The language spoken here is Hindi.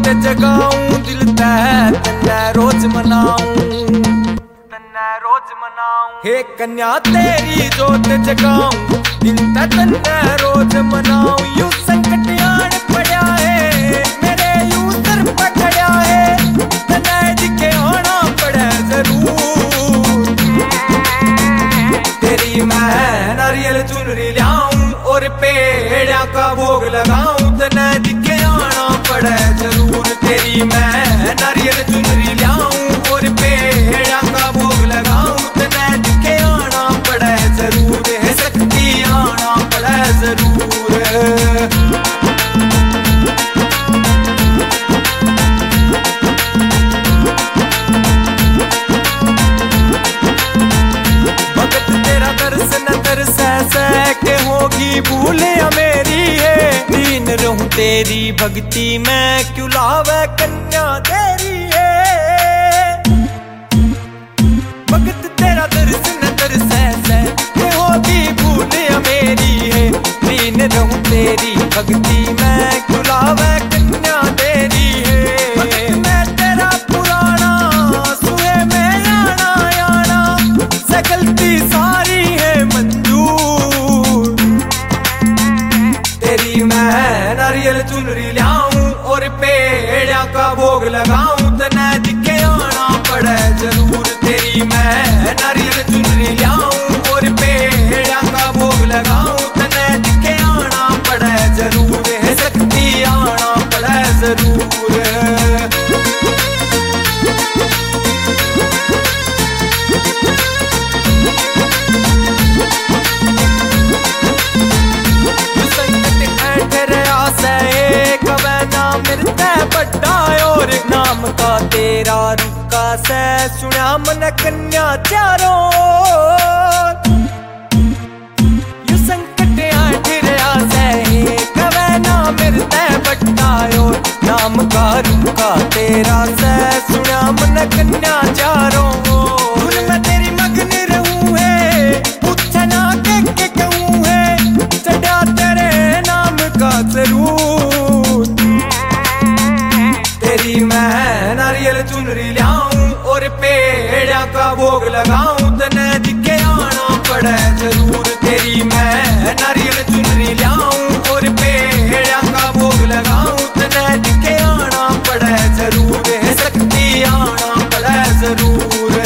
जोत जगाऊं, दिल तन्ने रोज मनाऊं, हे कन्या तेरी जोत जगाऊं, दिल तन्ने रोज मनाऊं। यूं संकट आन पड़ा है मेरे, यूं सर पकड़ा है, तन्ने दिखे आना पड़े जरूर। तेरी मैं नारियल चुनरी लाऊं और पेड़ा का भोग लगाऊं, तन्ने दिखे आना पड़े जरूर। तेरी मैं नारियल चुनरी लाऊं और पेड़ा का भोग लगाऊं, तन्ने दिखे आना पड़े जरूर। है शक्ति आना पड़े जरूर। भगत तेरा दर्शन तरसै के होगी भूल मेरी है, दीन रहूं तेरी भक्ति में क्यों लावे कन्या तेरी है। भगत तेरा दर्शन तरसै के होगी भूल मेरी है, दीन रहूं तेरी भक्ति में क्यों लावे कन्या तेरी है। भगत मैं तेरा पुराना सुहे में आना आना, सकलती सारी है मंजूर। तेरी मैं नारियल चुनरी लाऊं और पेड़ा का भोग लगाऊं, तन्ने दिखे आना पड़े जरूर। तेरी मैं नारियल चुनरी लाऊं और पेड़ा का भोग लगाऊं, तन्ने दिखे आना पड़े जरूर। है शक्ति आना पड़े जरूर। नाम का तेरा रुका से सुना मन कन्या चारों, यू संकट आठिरया से कवे ना मिलते बट्टायो। नाम का रुका तेरा से सुना मन कन्या चारों, धुन में तेरी मगन रहूं है, पूछे ना के कहूं है, चढ़ा तेरे नाम का जरूर। तेरी मैं नारियल चुनरी लाऊं और पेड़ा का भोग लगाऊं, तन्ने दिखे आना पड़े जरूर। तेरी मैं नारियल चुनरी लाऊं और पेड़ा का भोग लगाऊं, तन्ने दिखे आना पड़े जरूर। है शक्ति आना पड़े जरूर।